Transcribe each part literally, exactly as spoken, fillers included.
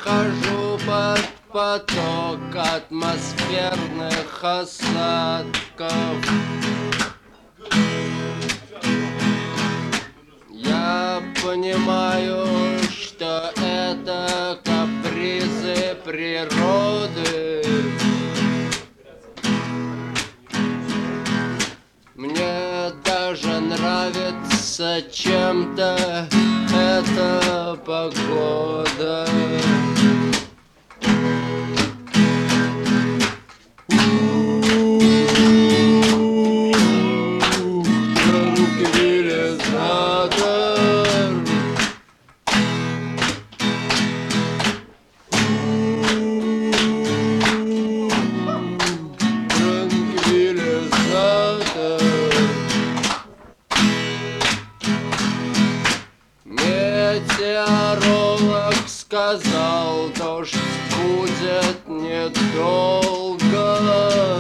хожу под поток атмосферных осадков. Я понимаю, что это капризы природы. Мне даже нравится чем-то эта погода. Метеоролог сказал, дождь будет недолго.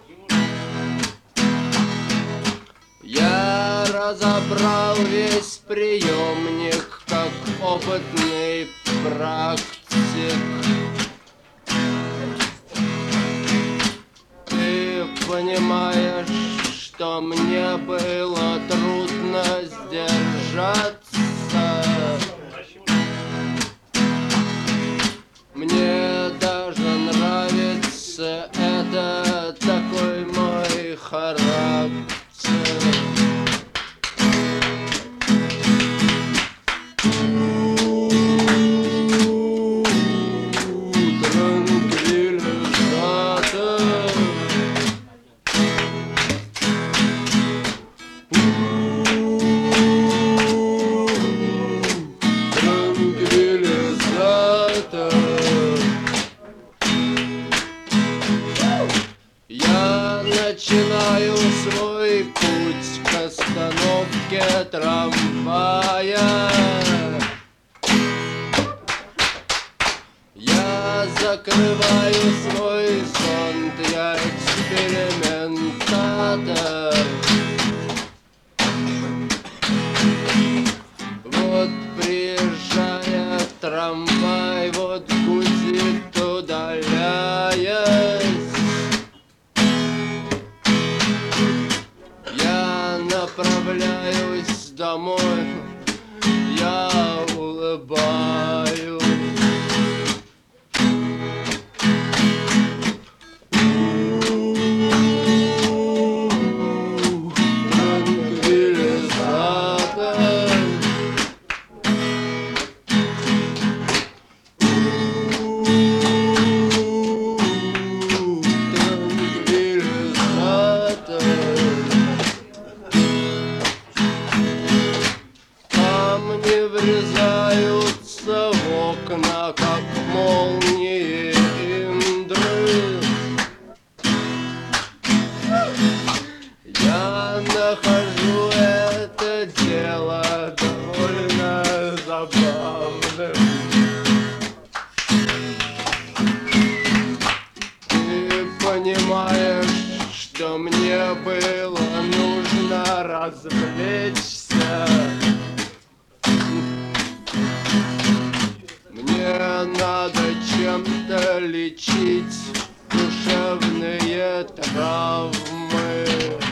Я разобрал весь приемник, как опытный практик. Ты понимаешь, что мне было трудно сдержаться. Мне даже нравится это, такой мой характер. Я начинаю свой путь к остановке трамвая. Я закрываю свой зонт, я экспериментатор. Вот приезжает трамвай, вот гудит, удаляясь. Я направляюсь домой, я улыбаюсь. Врезаются в окна, как молнии Индры. Я нахожу это дело довольно забавным. Ты понимаешь, что мне было нужно развлечься. Мне надо чем-то лечить душевные травмы.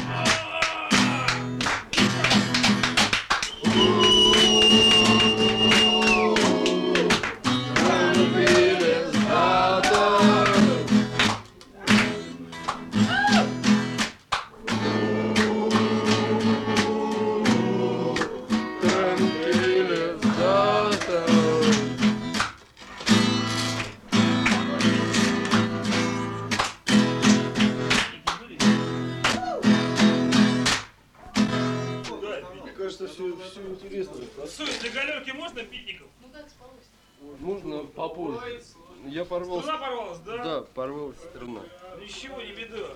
Кажется, все, все интересно. Суть, для галерки можно питников? Ну как спалось? Можно попозже. Я порвал. Струна порвалась, да? Да, порвалась струна. Ничего, не беда.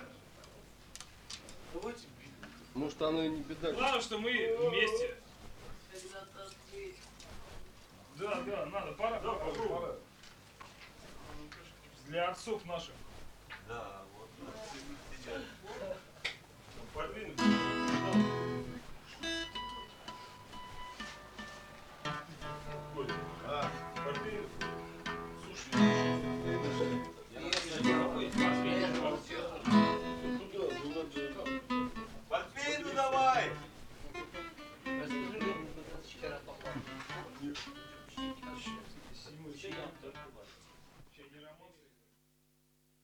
Может, оно и не беда. Главное, что мы вместе. Да, да, надо, пора. Да, пора. Для отцов наших. Да, вот.